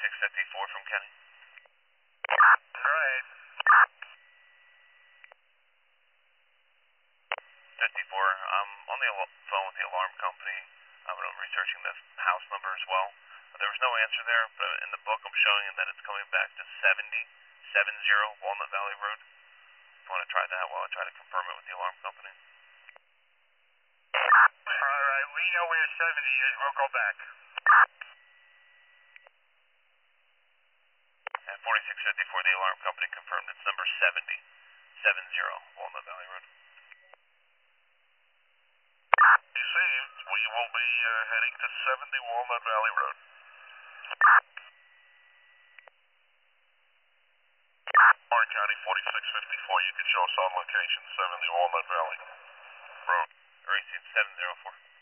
4654 from Kenny. Right. 54, I'm on the phone with the alarm company. I'm researching the house number as well. There was no answer there, but in the book I'm showing that it's coming back to 70 Walnut Valley Road. If you want to try that while I try to confirm it with the alarm company. Alright, we know where 70 is. We'll go back. And 4654, the alarm company confirmed it's number 70 Walnut Valley Road. Received. We will be heading to 70 Walnut Valley Road. Warren County 4654, you can show us on location, 70 Walnut Valley Road. Received 704.